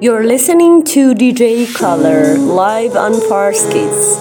You're listening to DJ Color live on Fars Kids.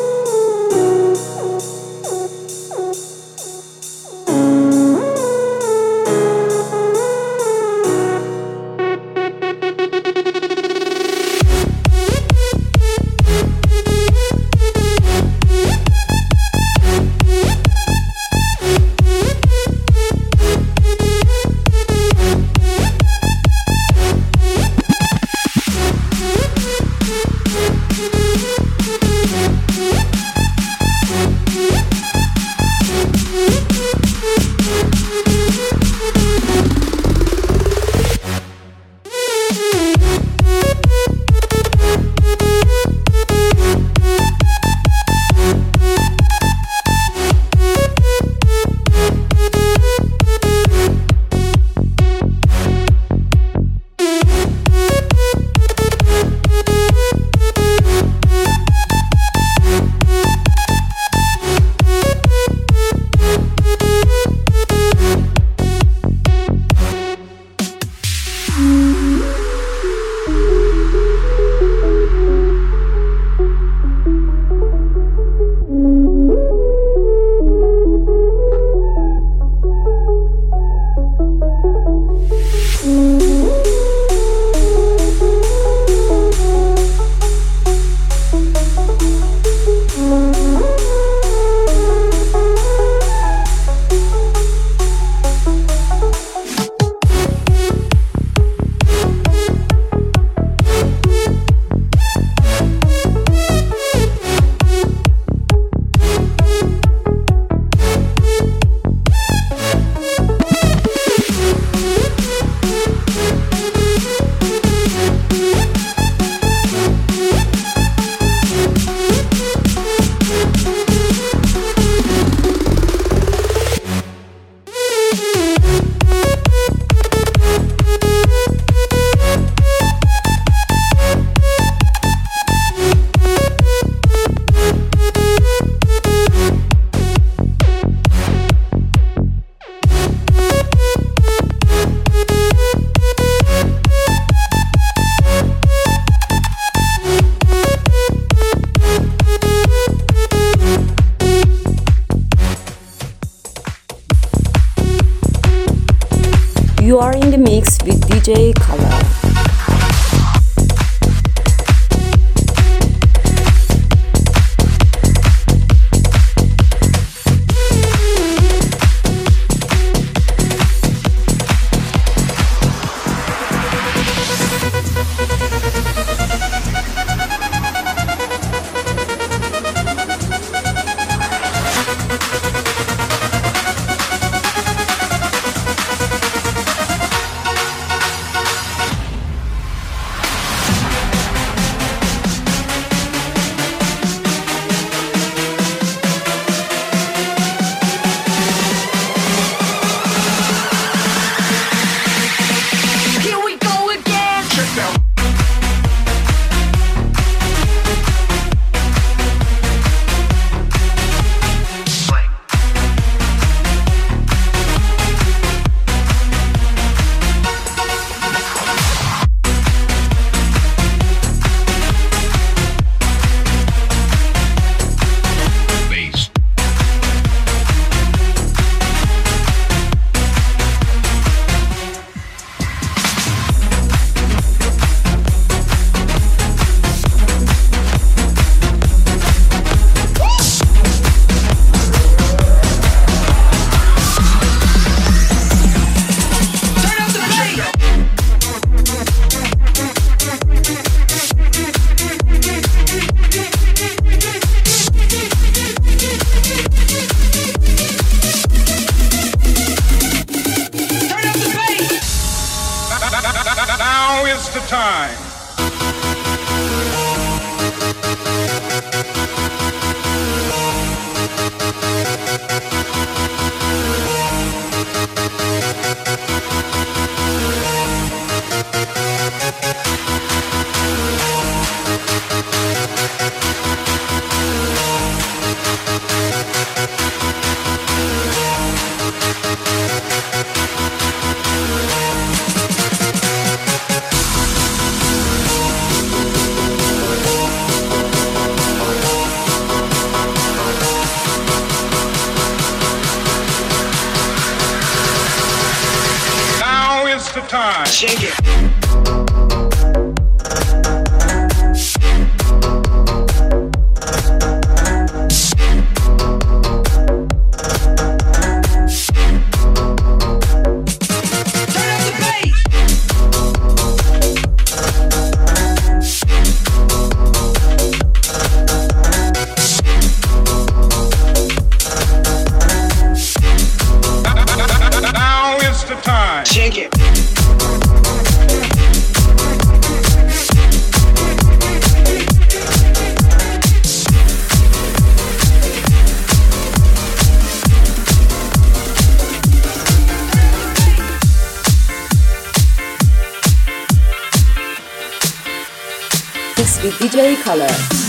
You are in the mix with DJ Color. Shake it. Shake it. Mix with DJ Color.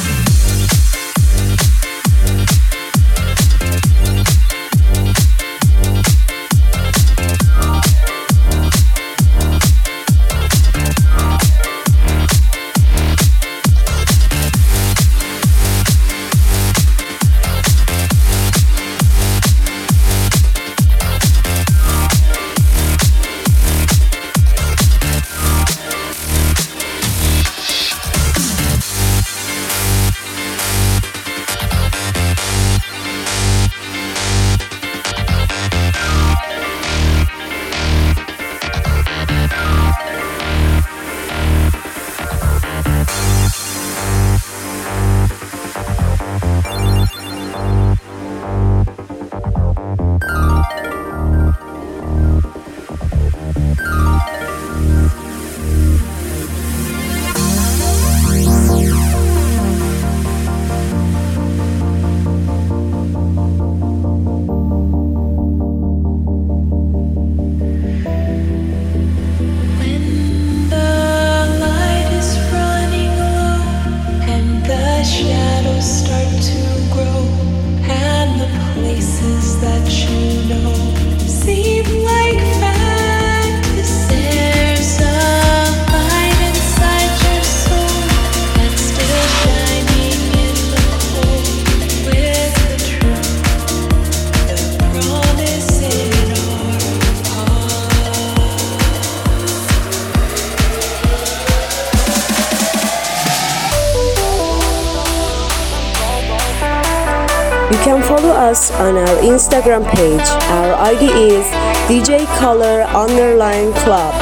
You can follow us on our Instagram page. Our ID is DJColor_Club.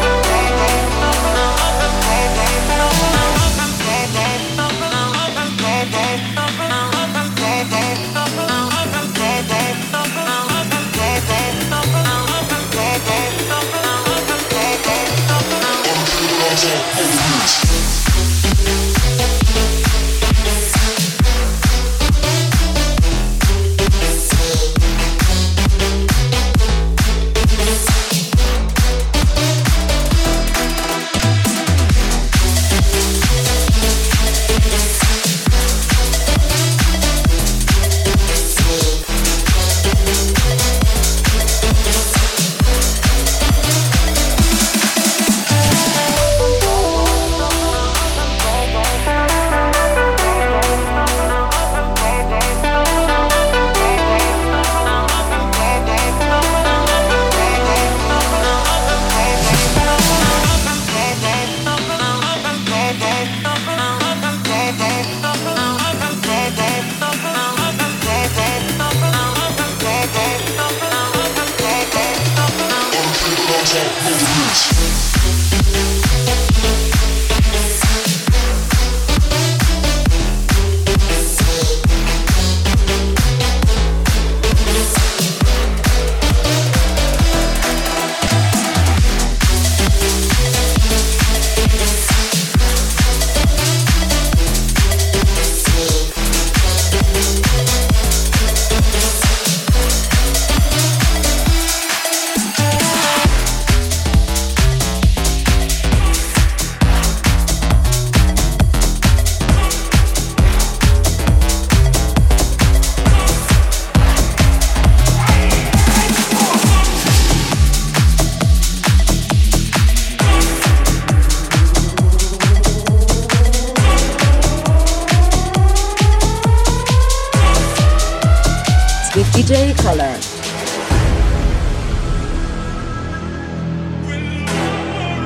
With DJ Color.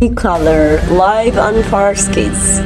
Color live on Farskids.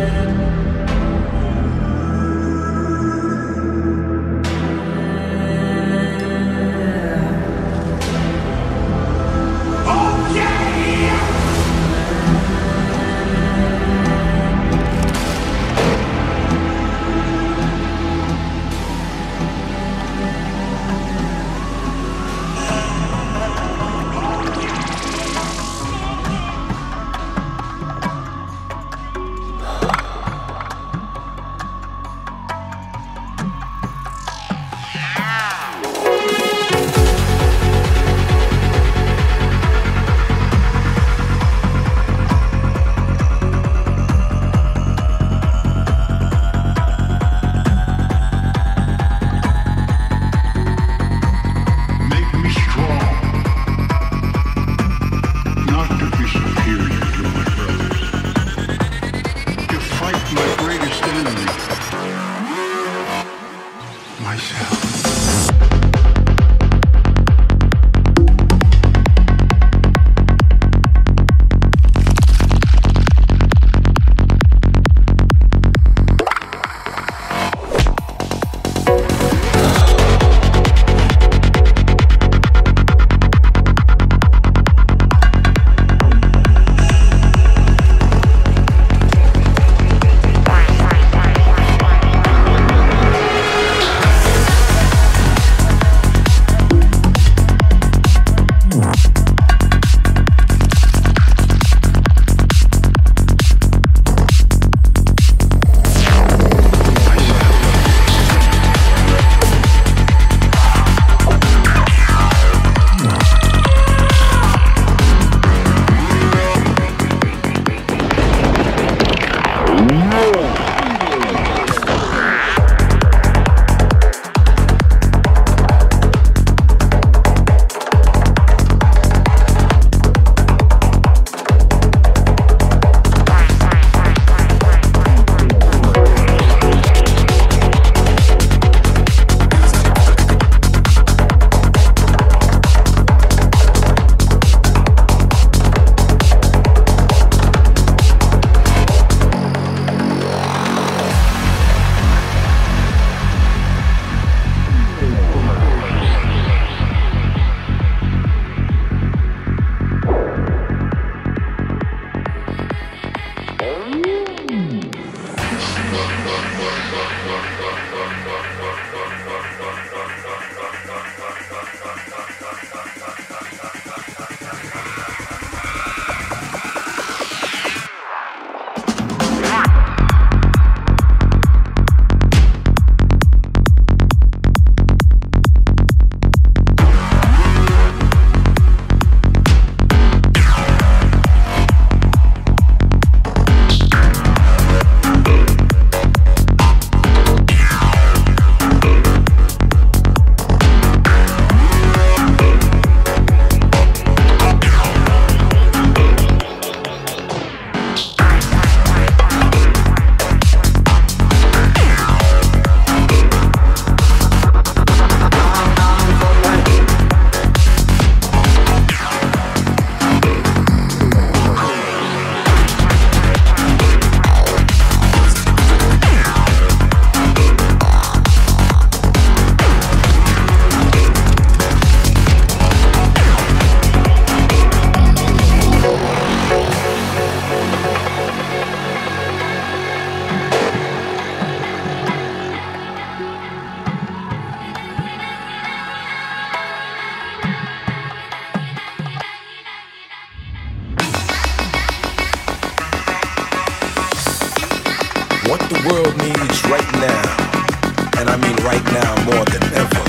What the world needs right now, and I mean right now more than ever,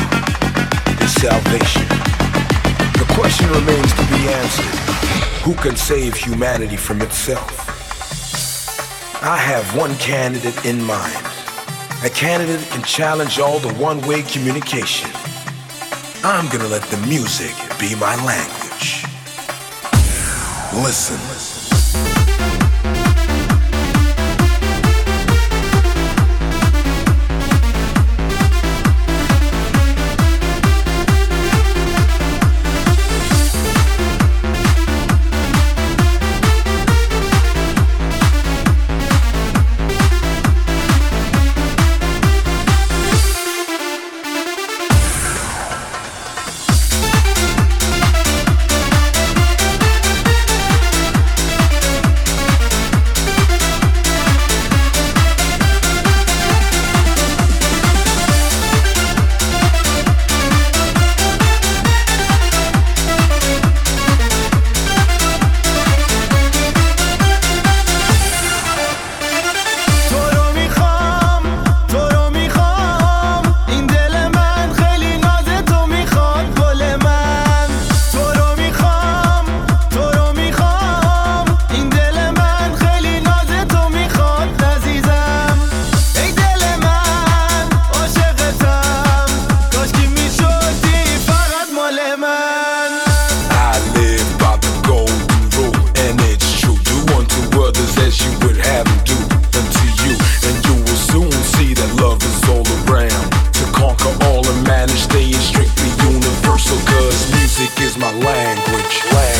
is salvation. The question remains to be answered: who can save humanity from itself? I have one candidate in mind. A candidate that can challenge all the one-way communication. I'm gonna let the music be my language. Listen. staying strictly universal, cause music is my language.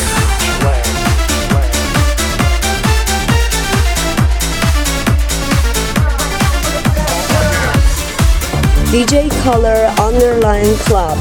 DJ Color Underline Club.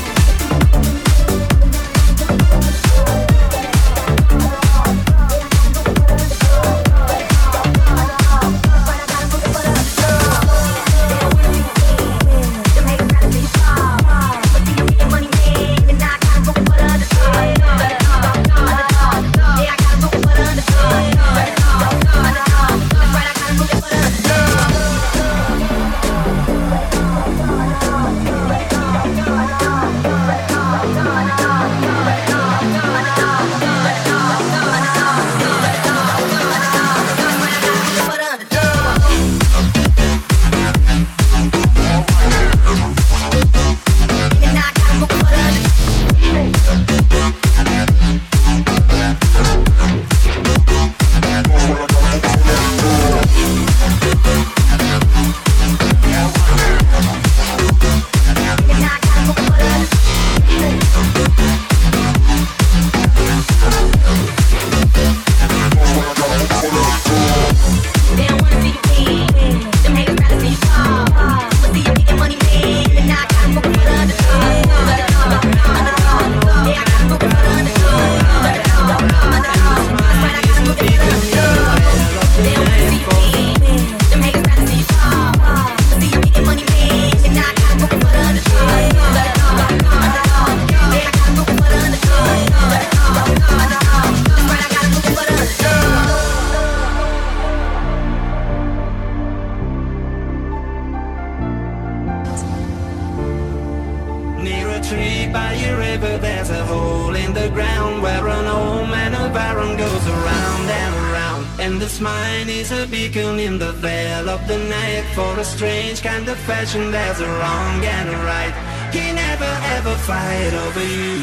There's a wrong and a right. He never ever fight over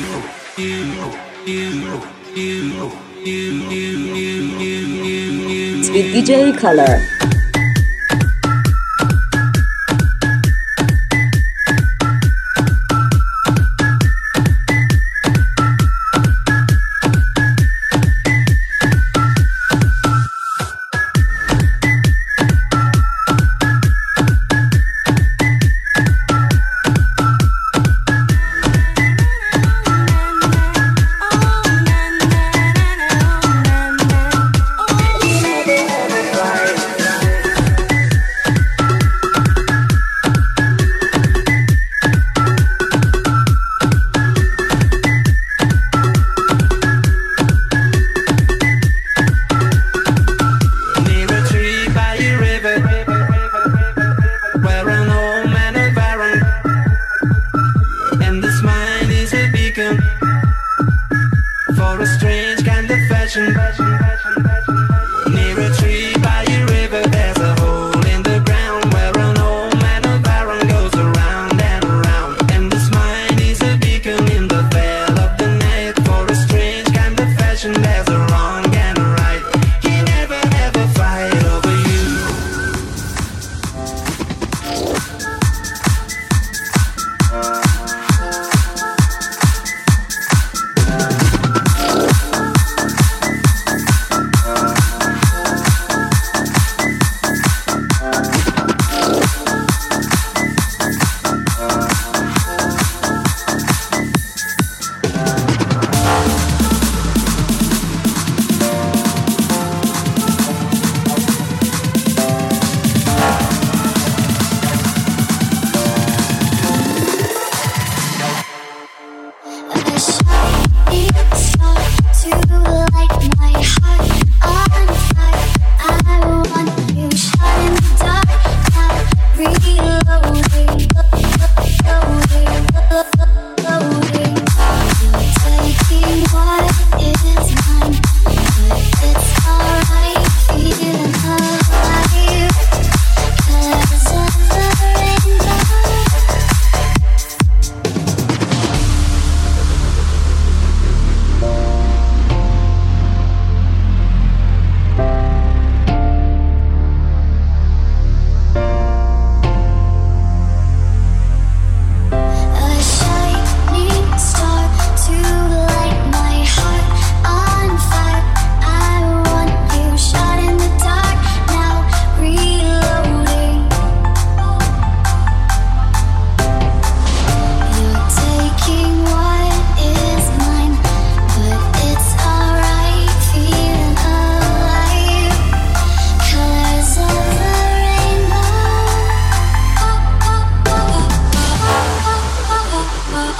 It's with DJ Color.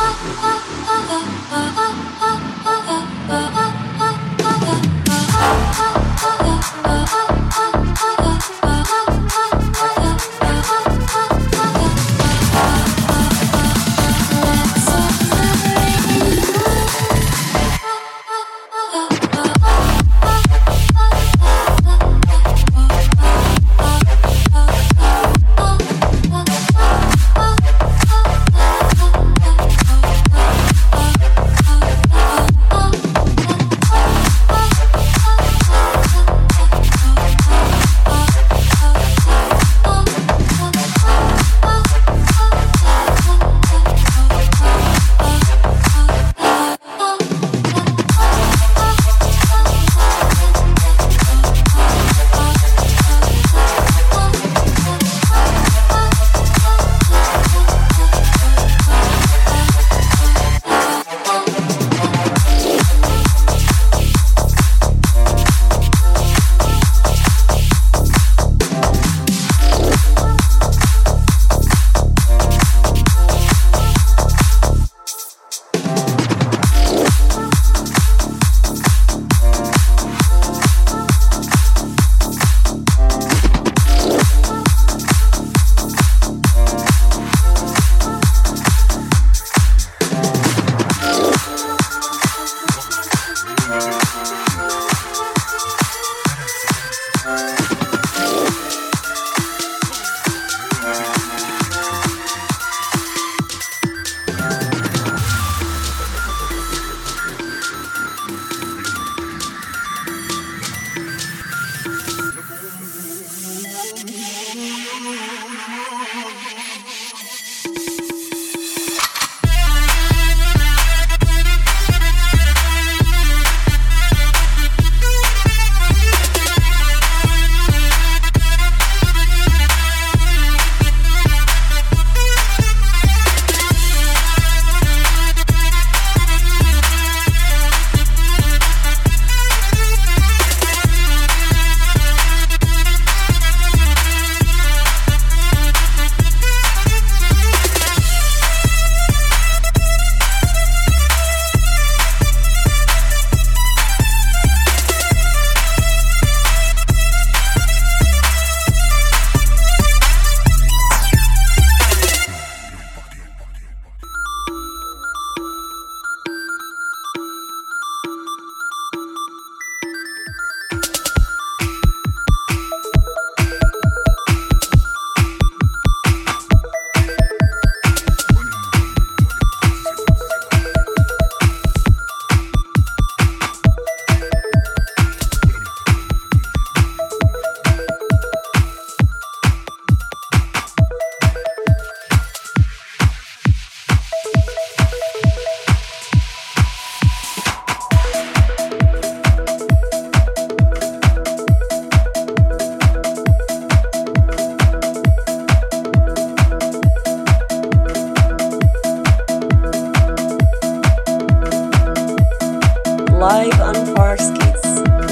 live on Farskies.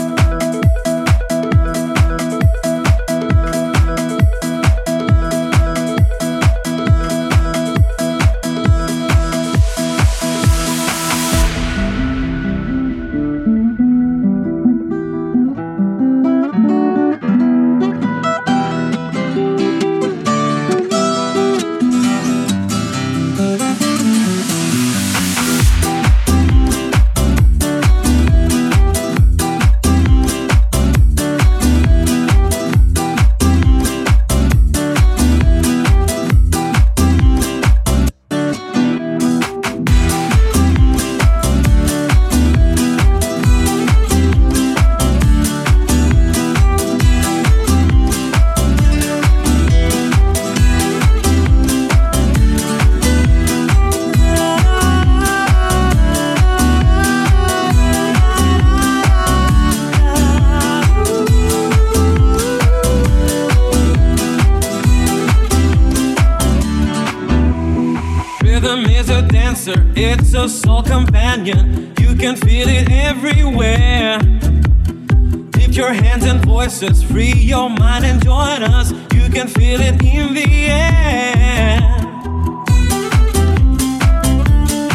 It's a soul companion, you can feel it everywhere. Lift your hands and voices, free your mind and join us. You can feel it in the air.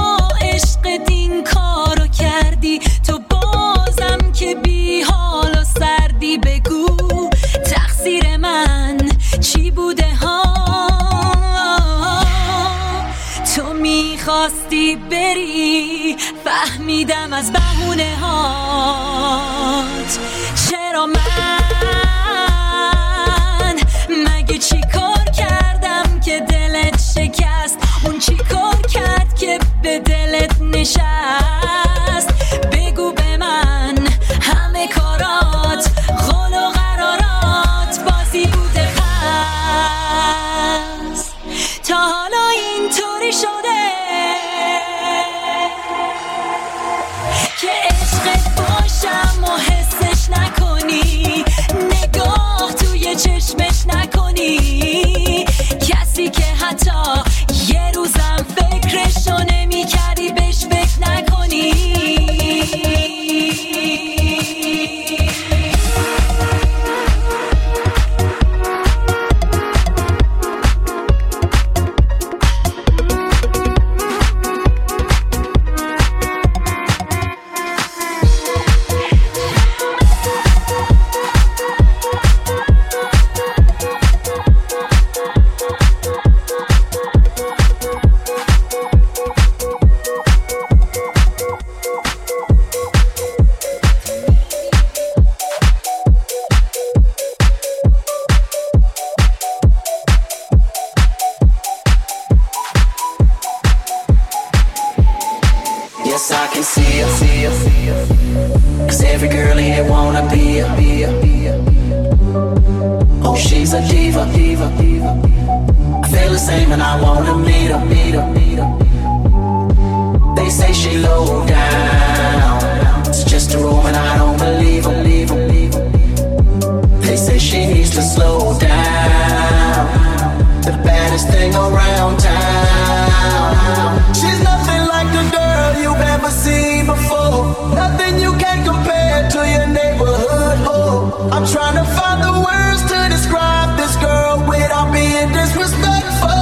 عشقت این کارو کردی، تو بازم که بی حال و سردی. بگو تقصیر من چی بوده ها؟ تو میخواستی بری، فهمیدم از بهونه هات. چرا من مگه چی کار کردم که دلت شکست؟ اون چی کار کرد که به دلت نشست؟ بگو به من همه کارات قول و قرارات بازی بوده پس تا حالا اینطوری شده که عشقت باشم و حسش نکنی، نگاه توی چشمش نکنی، کسی که حتی یه روزم فکرشو نمی کردی بهش فکر نکنی. Yes, I can see her, 'cause every girl here wanna be her. Oh, she's a diva. I feel the same and I wanna meet her. They say she low down, it's just a room and I don't believe her. They say she needs to slow down, the baddest thing around town. She's nothing like the girl you've ever seen before, nothing you can compare to your neighborhood. Oh, I'm trying to find the words to describe this girl without being disrespectful.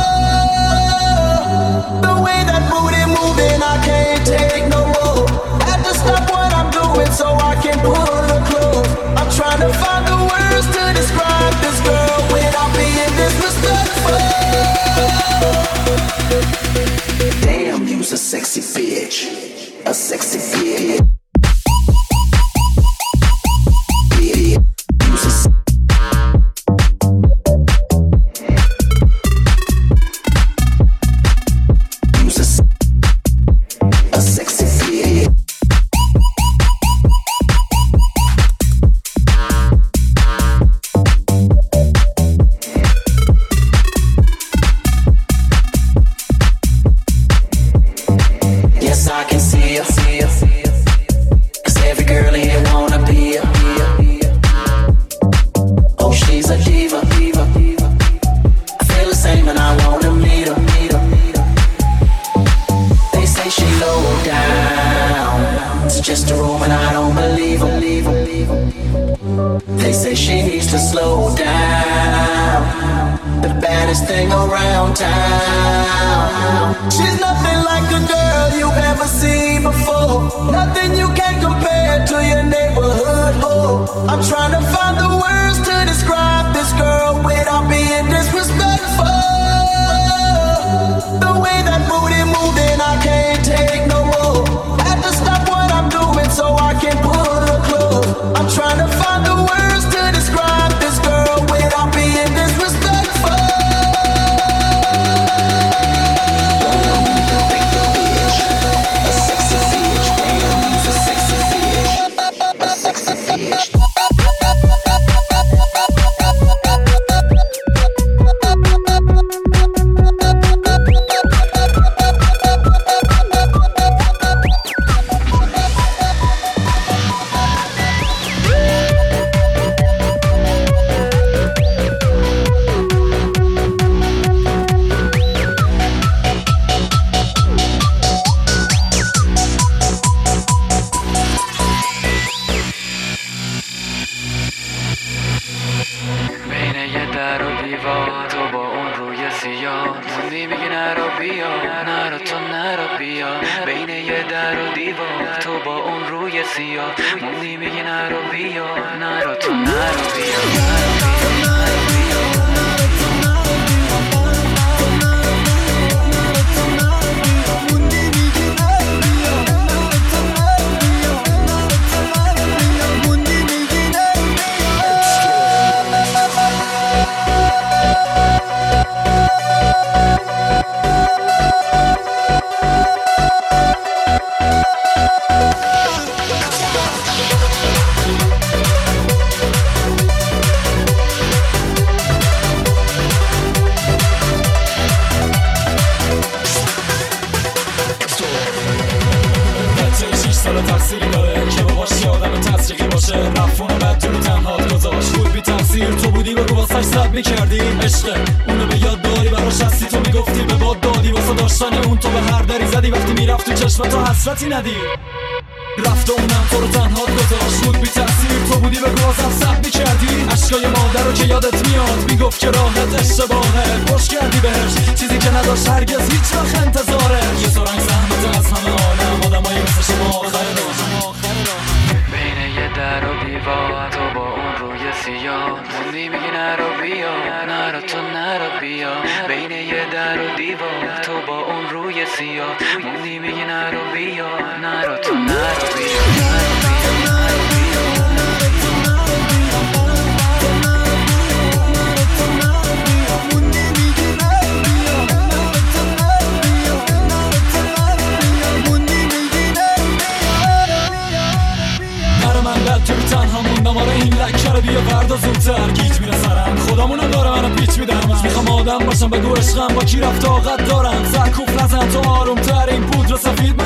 The way that booty moving, I can't take no more. Had to stop what I'm doing so I can pull her close. I'm trying to find the words to describe this girl without being disrespectful. Damn, you's a sexy bitch, a sexy bitch. Yes, I can see her, 'cause every girl here wanna be her. Oh, she's a diva. I feel the same and I wanna meet her. They say she low down, it's just a room and I don't believe her. They say she needs to slow down, the baddest thing around town. She's nothing like a girl you've ever seen before, nothing you can compare to your neighborhood. Oh, I'm trying to find the words to describe this girl without being disrespectful. The way that booty moving, I can't take no more. Had to stop what I'm doing so I can pull her close. I'm trying to find the words to describe this girl without being disrespectful. A sexy bitch, damn, you's a sexy bitch, a sexy bitch. بین یه در و دیوار تو با اون روی سیاه موندی میگی نرو بیا نرو تو نرو بیا تقصیری داره که باباش آدم تصریقی باشه رفت بعد تو تنهات گذاشت بود بی تقصیر تو بودی بگو واسه سب میکردی عشق اونو به یاد داری براش هستی تو میگفتی به باد دادی واسه داشتن اون تو به هر دری زدی وقتی میرفت تو چشم تو حسرتی ندی رفت اونم تو رو تنهات گذاشت بود بی تقصیر تو بودی بگو واسه سب میکردی عشقای مادر رو که یادت میاد میگفت که راحت اشتباهه خوش کردی بهش چیزی که نداشت هرگز هیچ وقت انتظاره یه سرنگ زحمت از همه عالم آدمایی مثل شما آخر بین یه در و دیوار تو با اون روی سیاه موندی میگی نرو بیا نرو تو نرو بیا بین یه در و دیوار تو با اون روی سیاه موندی میگی نرو بیا نرو تو نرو بیا توی تنها موندم آره این لکه رو بیا فردا زودتر گیج میره سرم خدامونم داره منو پیچ میدم میخوام آدم باشم بگو عشقم با کی رفت طاقت دارم سرکوف نزن تو آرومتر این پودر سفید